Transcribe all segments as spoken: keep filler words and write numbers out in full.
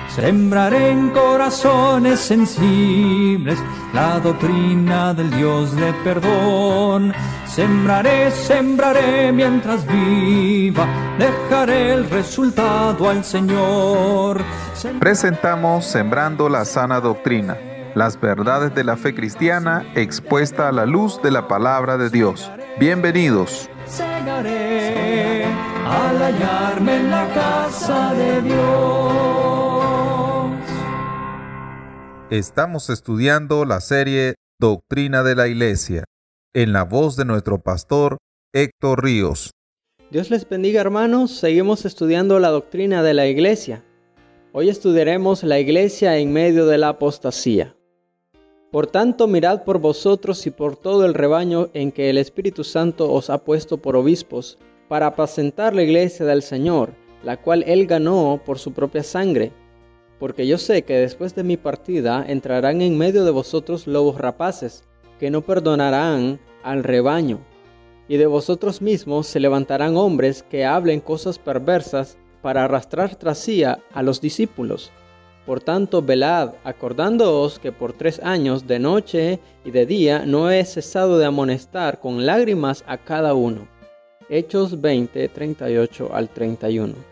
Sembraré en corazones sensibles la doctrina del Dios de perdón. Sembraré, sembraré mientras viva, dejaré el resultado al Señor. Sem- Presentamos Sembrando la Sana Doctrina, las verdades de la fe cristiana expuesta a la luz de la palabra de Dios. Bienvenidos. Segaré al hallarme en la casa de Dios. Estamos estudiando la serie Doctrina de la Iglesia, en la voz de nuestro pastor Héctor Ríos. Dios les bendiga, hermanos. Seguimos estudiando la doctrina de la Iglesia. Hoy estudiaremos la Iglesia en medio de la apostasía. Por tanto, mirad por vosotros y por todo el rebaño en que el Espíritu Santo os ha puesto por obispos, para apacentar la Iglesia del Señor, la cual Él ganó por su propia sangre. Porque yo sé que después de mi partida entrarán en medio de vosotros lobos rapaces, que no perdonarán al rebaño. Y de vosotros mismos se levantarán hombres que hablen cosas perversas para arrastrar tras sí a los discípulos. Por tanto, velad, acordándoos que por tres años, de noche y de día, no he cesado de amonestar con lágrimas a cada uno. Hechos veinte, treinta y ocho al treinta y uno.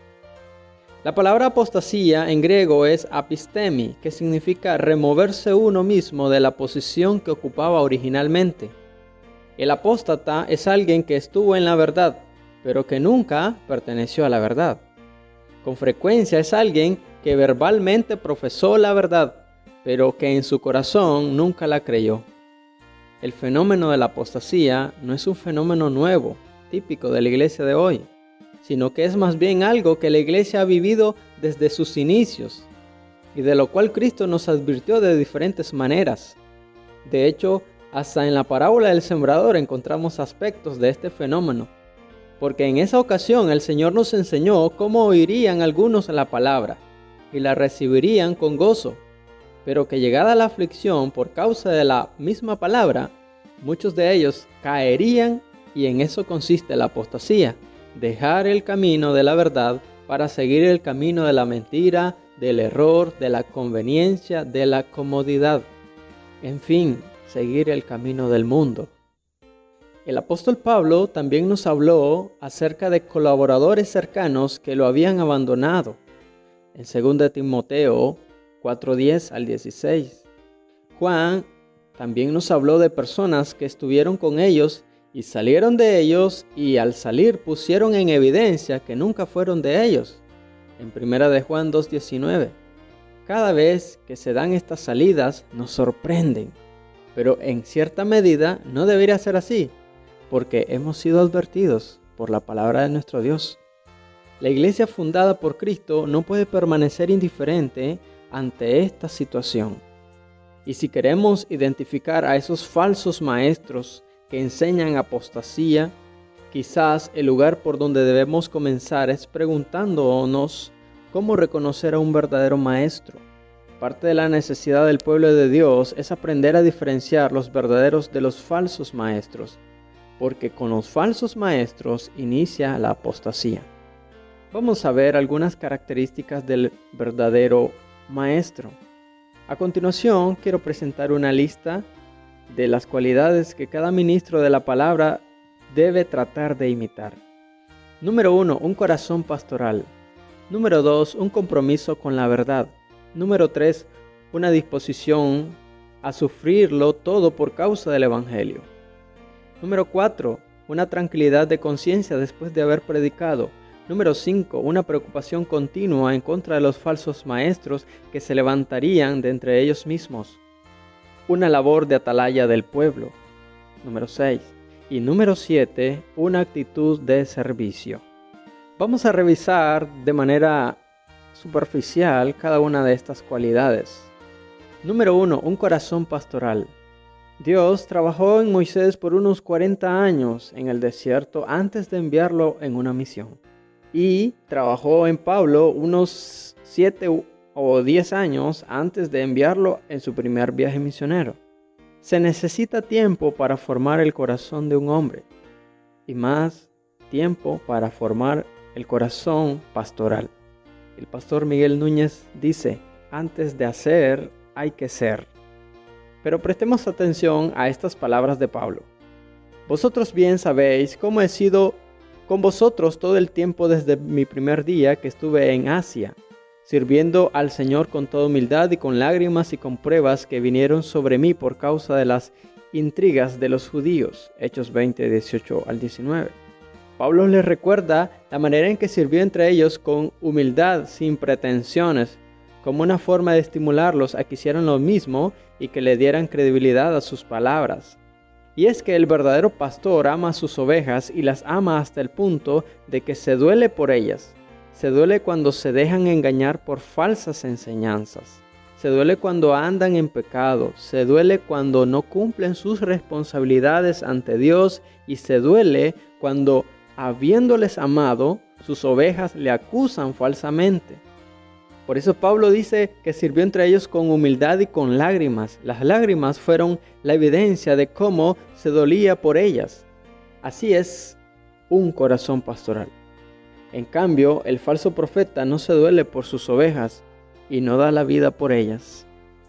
La palabra apostasía en griego es apistemi, que significa removerse uno mismo de la posición que ocupaba originalmente. El apóstata es alguien que estuvo en la verdad, pero que nunca perteneció a la verdad. Con frecuencia es alguien que verbalmente profesó la verdad, pero que en su corazón nunca la creyó. El fenómeno de la apostasía no es un fenómeno nuevo, típico de la iglesia de hoy, sino que es más bien algo que la iglesia ha vivido desde sus inicios, y de lo cual Cristo nos advirtió de diferentes maneras. De hecho, hasta en la parábola del sembrador encontramos aspectos de este fenómeno, porque en esa ocasión el Señor nos enseñó cómo oirían algunos la palabra, y la recibirían con gozo, pero que llegada la aflicción por causa de la misma palabra, muchos de ellos caerían, y en eso consiste la apostasía, dejar el camino de la verdad para seguir el camino de la mentira, del error, de la conveniencia, de la comodidad. En fin, seguir el camino del mundo. El apóstol Pablo también nos habló acerca de colaboradores cercanos que lo habían abandonado. En segunda de Timoteo cuatro, diez al dieciséis. Juan también nos habló de personas que estuvieron con ellos y salieron de ellos, y al salir pusieron en evidencia que nunca fueron de ellos. En primera de Juan dos, diecinueve. Cada vez que se dan estas salidas nos sorprenden, pero en cierta medida no debería ser así, porque hemos sido advertidos por la palabra de nuestro Dios. La iglesia fundada por Cristo no puede permanecer indiferente ante esta situación. Y si queremos identificar a esos falsos maestros que enseñan apostasía, quizás el lugar por donde debemos comenzar es preguntándonos cómo reconocer a un verdadero maestro. Parte de la necesidad del pueblo de Dios es aprender a diferenciar los verdaderos de los falsos maestros, porque con los falsos maestros inicia la apostasía. Vamos a ver algunas características del verdadero maestro. A continuación, quiero presentar una lista de las cualidades que cada ministro de la palabra debe tratar de imitar. Número uno, un corazón pastoral. Número dos, un compromiso con la verdad. Número tres, una disposición a sufrirlo todo por causa del Evangelio. Número cuatro, una tranquilidad de conciencia después de haber predicado. Número cinco, una preocupación continua en contra de los falsos maestros que se levantarían de entre ellos mismos. Una labor de atalaya del pueblo. Número seis. Y número siete, una actitud de servicio. Vamos a revisar de manera superficial cada una de estas cualidades. Número uno, un corazón pastoral. Dios trabajó en Moisés por unos cuarenta años en el desierto antes de enviarlo en una misión. Y trabajó en Pablo unos siete o diez años antes de enviarlo en su primer viaje misionero. Se necesita tiempo para formar el corazón de un hombre y más tiempo para formar el corazón pastoral. El pastor Miguel Núñez dice: antes de hacer hay que ser. Pero prestemos atención a estas palabras de Pablo. Vosotros bien sabéis cómo he sido con vosotros todo el tiempo desde mi primer día que estuve en Asia, sirviendo al Señor con toda humildad y con lágrimas y con pruebas que vinieron sobre mí por causa de las intrigas de los judíos. Hechos veinte, dieciocho al diecinueve. Pablo les recuerda la manera en que sirvió entre ellos con humildad, sin pretensiones, como una forma de estimularlos a que hicieran lo mismo y que le dieran credibilidad a sus palabras. Y es que el verdadero pastor ama a sus ovejas y las ama hasta el punto de que se duele por ellas. Se duele cuando se dejan engañar por falsas enseñanzas. Se duele cuando andan en pecado. Se duele cuando no cumplen sus responsabilidades ante Dios. Y se duele cuando, habiéndoles amado, sus ovejas le acusan falsamente. Por eso Pablo dice que sirvió entre ellos con humildad y con lágrimas. Las lágrimas fueron la evidencia de cómo se dolía por ellas. Así es un corazón pastoral. En cambio, el falso profeta no se duele por sus ovejas y no da la vida por ellas.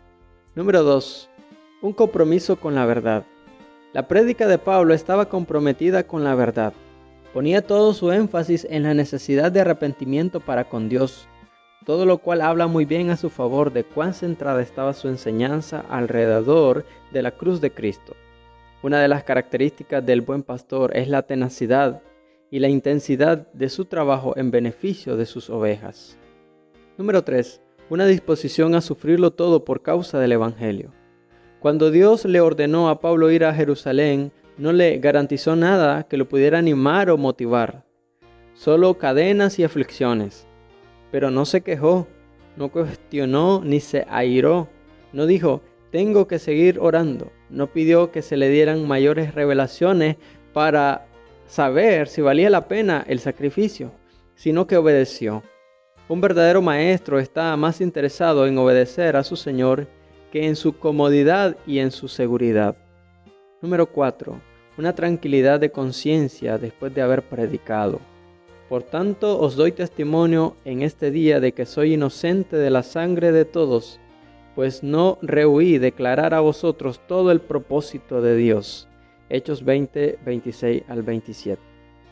Número dos. Un compromiso con la verdad. La prédica de Pablo estaba comprometida con la verdad. Ponía todo su énfasis en la necesidad de arrepentimiento para con Dios, todo lo cual habla muy bien a su favor de cuán centrada estaba su enseñanza alrededor de la cruz de Cristo. Una de las características del buen pastor es la tenacidad y la intensidad de su trabajo en beneficio de sus ovejas. Número tres. Una disposición a sufrirlo todo por causa del Evangelio. Cuando Dios le ordenó a Pablo ir a Jerusalén, no le garantizó nada que lo pudiera animar o motivar, solo cadenas y aflicciones. Pero no se quejó, no cuestionó ni se airó, no dijo, tengo que seguir orando, no pidió que se le dieran mayores revelaciones para saber si valía la pena el sacrificio, sino que obedeció. Un verdadero maestro está más interesado en obedecer a su Señor que en su comodidad y en su seguridad. Número cuatro. Una tranquilidad de conciencia después de haber predicado. Por tanto, os doy testimonio en este día de que soy inocente de la sangre de todos, pues no rehuí declarar a vosotros todo el propósito de Dios. Hechos veinte, veintiséis al veintisiete.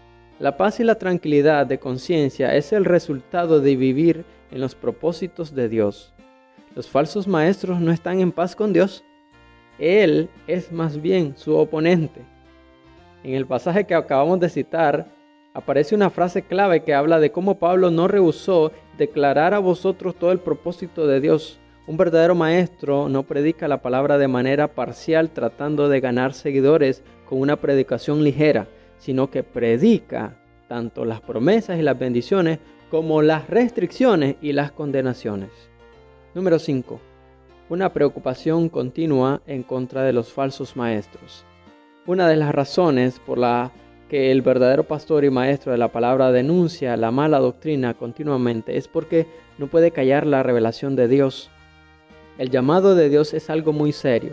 La paz y la tranquilidad de conciencia es el resultado de vivir en los propósitos de Dios. Los falsos maestros no están en paz con Dios. Él es más bien su oponente. En el pasaje que acabamos de citar, aparece una frase clave que habla de cómo Pablo no rehusó declarar a vosotros todo el propósito de Dios. Un verdadero maestro no predica la palabra de manera parcial tratando de ganar seguidores con una predicación ligera, sino que predica tanto las promesas y las bendiciones como las restricciones y las condenaciones. Número cinco. Una preocupación continua en contra de los falsos maestros. Una de las razones por la que el verdadero pastor y maestro de la palabra denuncia la mala doctrina continuamente es porque no puede callar la revelación de Dios. El llamado de Dios es algo muy serio.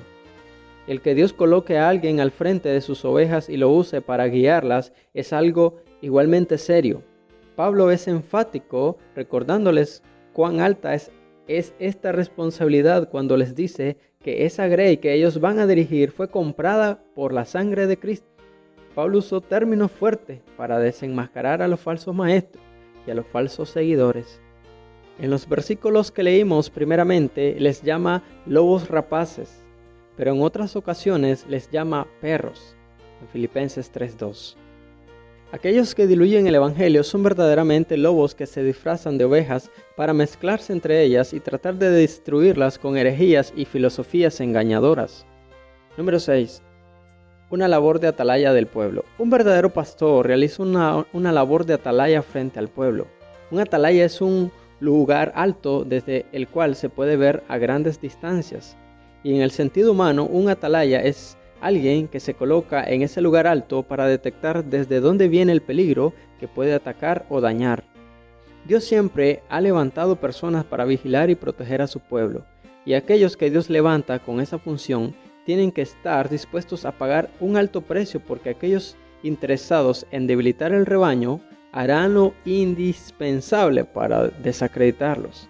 El que Dios coloque a alguien al frente de sus ovejas y lo use para guiarlas es algo igualmente serio. Pablo es enfático recordándoles cuán alta es, es esta responsabilidad cuando les dice que esa grey que ellos van a dirigir fue comprada por la sangre de Cristo. Pablo usó términos fuertes para desenmascarar a los falsos maestros y a los falsos seguidores. En los versículos que leímos primeramente les llama lobos rapaces, pero en otras ocasiones les llama perros, en Filipenses tres dos. Aquellos que diluyen el Evangelio son verdaderamente lobos que se disfrazan de ovejas para mezclarse entre ellas y tratar de destruirlas con herejías y filosofías engañadoras. Número seis. Una labor de atalaya del pueblo. Un verdadero pastor realiza una, una labor de atalaya frente al pueblo. Un atalaya es un lugar alto desde el cual se puede ver a grandes distancias. Y en el sentido humano, un atalaya es alguien que se coloca en ese lugar alto para detectar desde dónde viene el peligro que puede atacar o dañar. Dios siempre ha levantado personas para vigilar y proteger a su pueblo, y aquellos que Dios levanta con esa función tienen que estar dispuestos a pagar un alto precio porque aquellos interesados en debilitar el rebaño harán lo indispensable para desacreditarlos.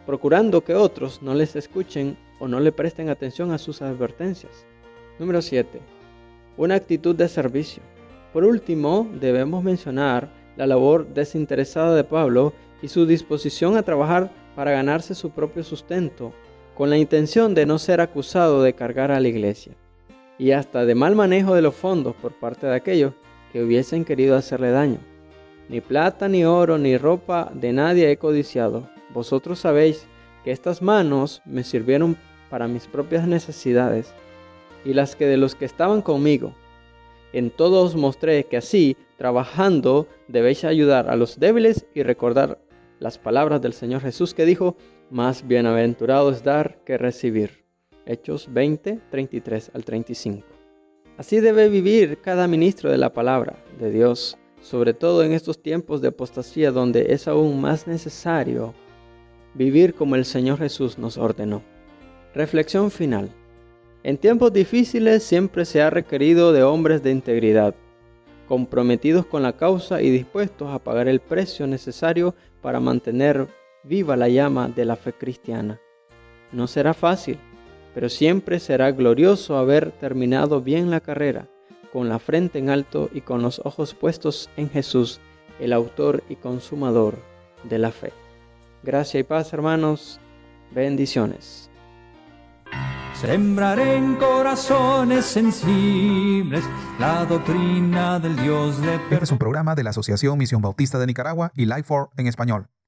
procurando que otros no les escuchen o no le presten atención a sus advertencias. Número siete. Una actitud de servicio. Por último, debemos mencionar la labor desinteresada de Pablo y su disposición a trabajar para ganarse su propio sustento, con la intención de no ser acusado de cargar a la iglesia, y hasta de mal manejo de los fondos por parte de aquellos que hubiesen querido hacerle daño. Ni plata, ni oro, ni ropa de nadie he codiciado. Vosotros sabéis que estas manos me sirvieron para mis propias necesidades y las que de los que estaban conmigo. En todo os mostré que así, trabajando, debéis ayudar a los débiles y recordar las palabras del Señor Jesús que dijo: más bienaventurado es dar que recibir. Hechos veinte, treinta y tres al treinta y cinco. Así debe vivir cada ministro de la palabra de Dios, sobre todo en estos tiempos de apostasía donde es aún más necesario vivir como el Señor Jesús nos ordenó. Reflexión final. En tiempos difíciles siempre se ha requerido de hombres de integridad, comprometidos con la causa y dispuestos a pagar el precio necesario para mantener viva la llama de la fe cristiana. No será fácil, pero siempre será glorioso haber terminado bien la carrera, con la frente en alto y con los ojos puestos en Jesús, el autor y consumador de la fe. Gracia y paz, hermanos. Bendiciones. Sembraré en corazones sensibles la doctrina del Dios de perdón. Este es un programa de la Asociación Misión Bautista de Nicaragua y Life for en español.